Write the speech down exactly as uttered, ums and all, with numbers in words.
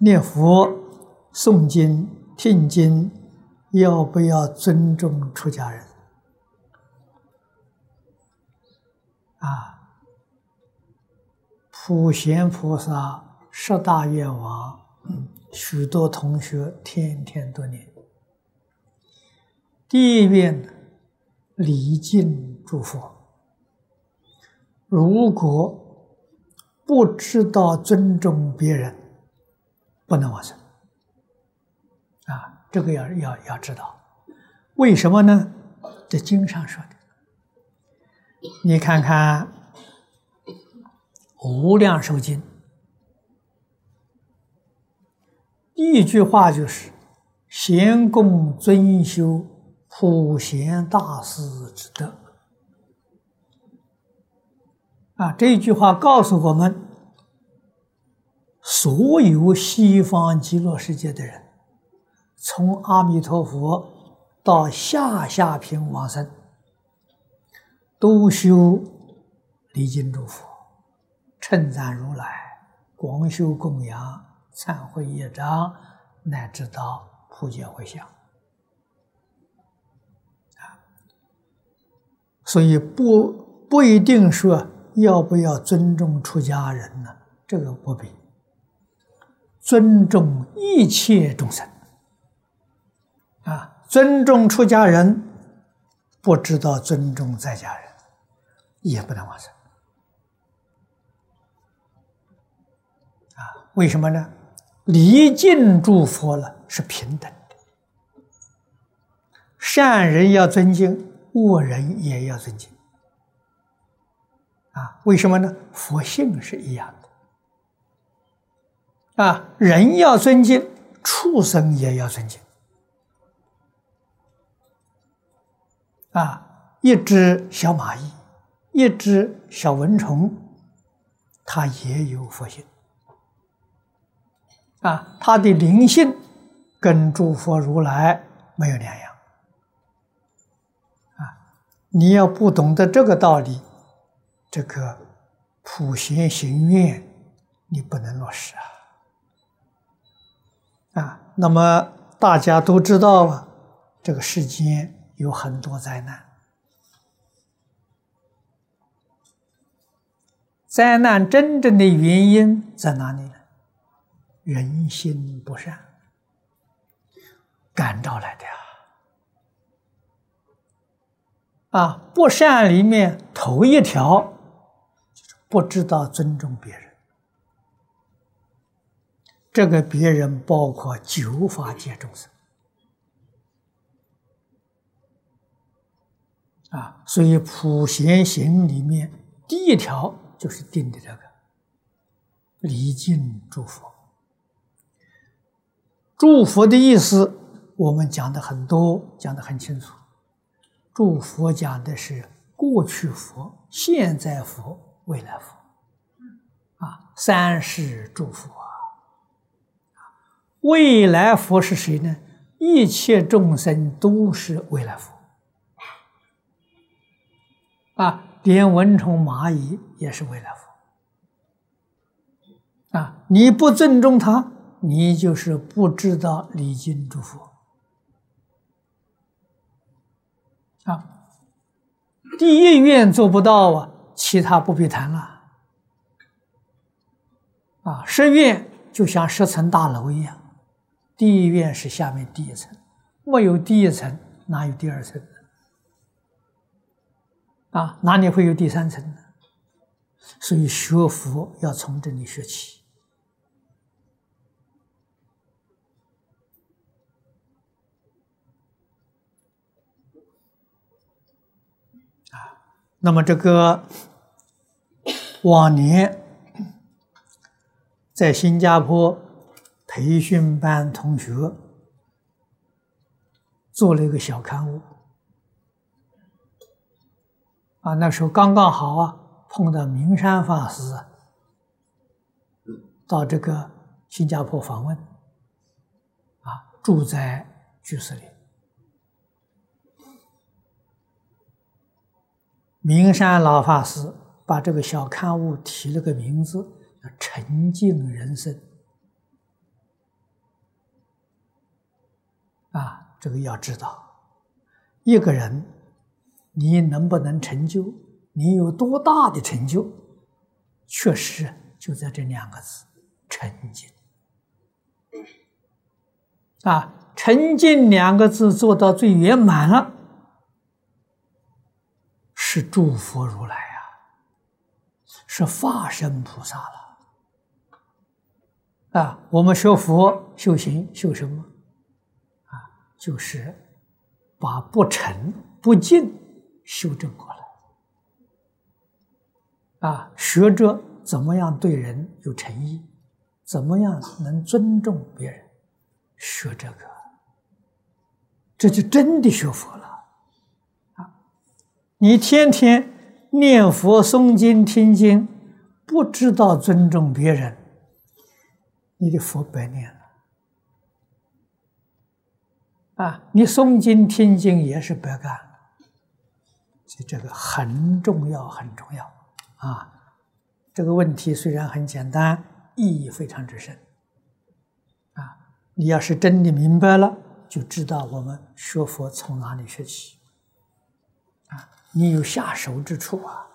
念佛、诵经、听经，要不要尊重出家人？啊，普贤菩萨十大愿望，许多同学天天都念。第一愿，礼敬诸佛。如果不知道尊重别人，不能往生。啊，这个要要要知道，为什么呢？这经上说的。你看看《无量寿经》，第一句话就是“贤供尊修普贤大士之德”。啊，这句话告诉我们，所有西方极乐世界的人，从阿弥陀佛到下下品往生，都修礼敬诸佛，称赞如来，广修供养，忏悔业障，乃至到普贤回向。啊，所以不不一定说要不要尊重出家人呢？这个不必。尊重一切众生。啊，尊重出家人，不知道尊重在家人，也不能往生。啊，为什么呢？礼敬诸佛了是平等的，善人要尊敬，恶人也要尊敬。啊，为什么呢？佛性是一样的。啊，人要尊敬，畜生也要尊敬。啊，一只小蚂蚁，一只小蚊虫，它也有佛性。啊，它的灵性跟诸佛如来没有两样。啊，你要不懂得这个道理，这个普贤行愿你不能落实啊。啊，那么大家都知道啊，这个世间有很多灾难，灾难真正的原因在哪里呢？人心不善，感召来的呀。啊，不善里面头一条就是不知道尊重别人。这个别人包括九法界众生。啊，所以普贤行里面第一条就是定的这个礼敬诸佛。诸佛的意思我们讲的很多，讲的很清楚。诸佛讲的是过去佛、现在佛、未来佛。啊，三世诸佛啊。未来佛是谁呢？一切众生都是未来佛。啊，连蚊虫蚂蚁也是未来佛。啊，你不尊重他，你就是不知道礼敬诸佛。啊，第一愿做不到啊，其他不必谈了。啊，十愿就像十层大楼一样，第一愿是下面第一层，没有第一层，哪有第二层呢？啊，哪里会有第三层呢？所以学佛要从这里学起。啊，那么这个往年在新加坡培训班同学做了一个小刊物。啊，那时候刚刚好啊，碰到明山法师啊，到这个新加坡访问，啊，住在居士里。明山老法师把这个小刊物提了个名字，叫“沉静人生”。 啊，这个要知道，一个人你能不能成就，你有多大的成就，确实就在这两个字：沉静。啊，沉静两个字做到最圆满了，是诸佛如来啊，是法身菩萨了。啊，我们学佛修行修什么？啊，就是把不诚不敬修正过来。啊，学着怎么样对人有诚意，怎么样能尊重别人，学这个，这就真的学佛了。啊，你天天念佛、诵经、听经，不知道尊重别人，你的佛白念了。啊，你诵经听经也是白干了。所以这个很重要，很重要啊！这个问题虽然很简单，意义非常之深啊！你要是真的明白了，就知道我们学佛从哪里学起啊！你有下手之处啊！